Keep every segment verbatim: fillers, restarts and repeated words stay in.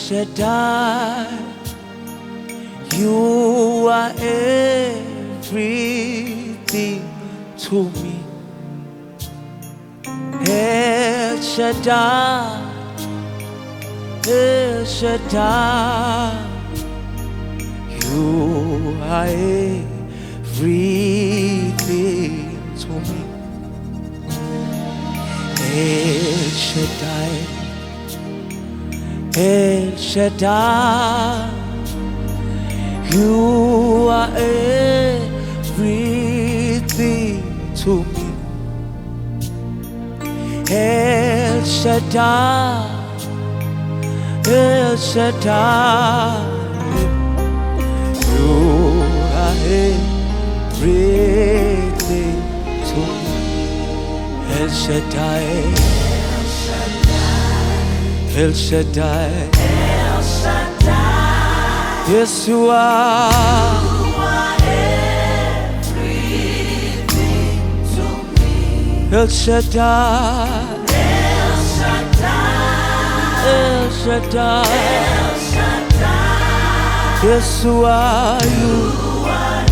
Shaddai, you are everything to me. El Shaddai, El Shaddai, you are everything to me. El Shaddai, El Shaddai, you are everything to me. El Shaddai, El Shaddai, you are everything to me. El Shaddai, El Shaddai, El Shaddai, yes you are. you are everything to me. El Shaddai, El Shaddai, El Shaddai, El Shaddai, yes you are. You you are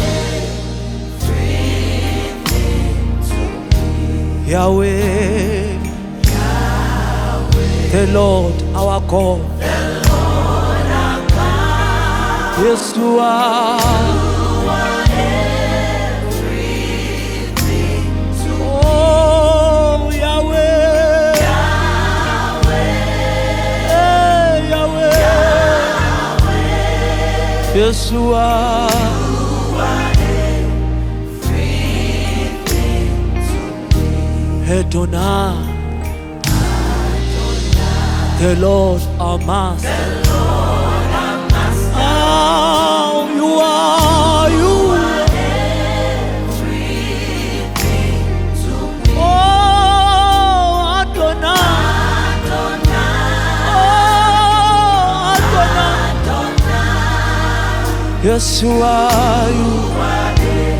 everything to me. Yahweh, Yahweh, the Lord our God, the Lord our God, yes you are. you are everything to me. Oh Yahweh, Yahweh, hey, Yahweh, Yahweh, yes you are. you are everything to me. Adonai, the Lord our Master. The Lord our Master, Oh, you are, you are. everything to me. Oh, Adonai, Adonai, oh, Adonai. Adonai, Yes, you are, you you are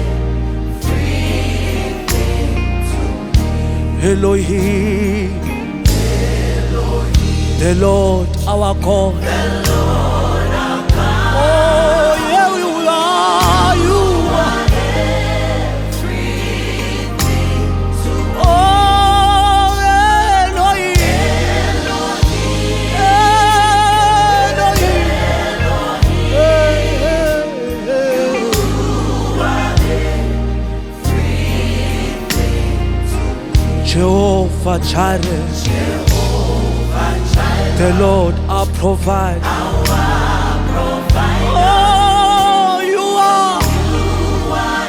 everything to me. Elohim, Elohim, the Lord our God. the Lord our God, Oh, yeah, you are, you are. everything to me. Oh, Elohim, Elohim, Elohim. Hey, hey, hey. you are everything to me. Jehovah Jireh, Jehovah Jireh, the Lord our provider. our provider, Oh, you are. you are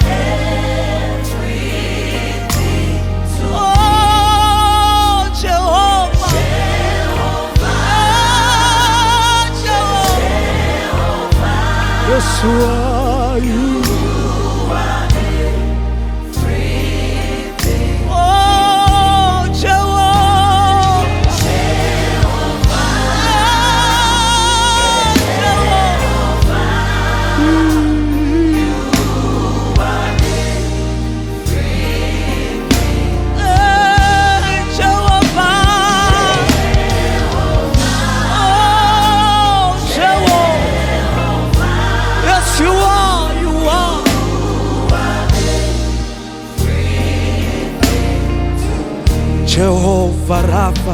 everything to me. Oh, Jehovah. Jehovah, Ah, Jehovah. Jehovah, Yes, you are, you. you are everything. Oh, Jehovah. Jehovah, Ah, Jehovah. you are everything. Eh, Jehovah. Oh, Jehovah. Yes, you are, you are. Jehovah Rapha,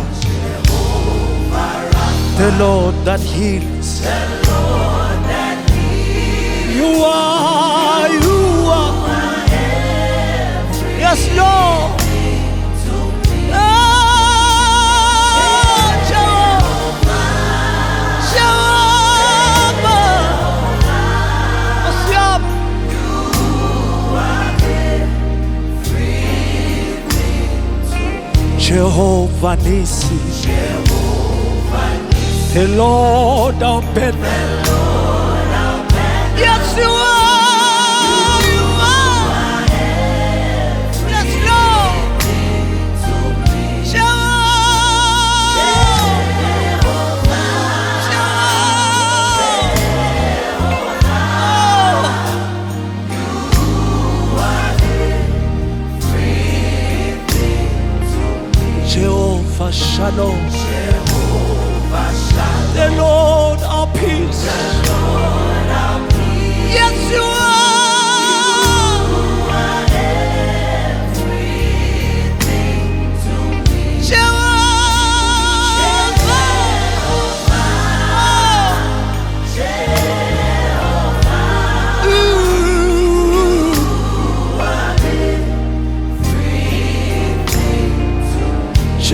the Lord that heals. You are, you are. Yes, Lord. Ah, Jehovah, Jehovah. Yes, Yahweh. Jehovah Nissi, the Lord our banner. Yes, you are, you are. Yes, Lord. Jehovah, Jehovah Shalom, Jehovah Shalom, the Lord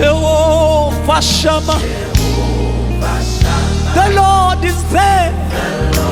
Jehovah Shammah. The Lord is there.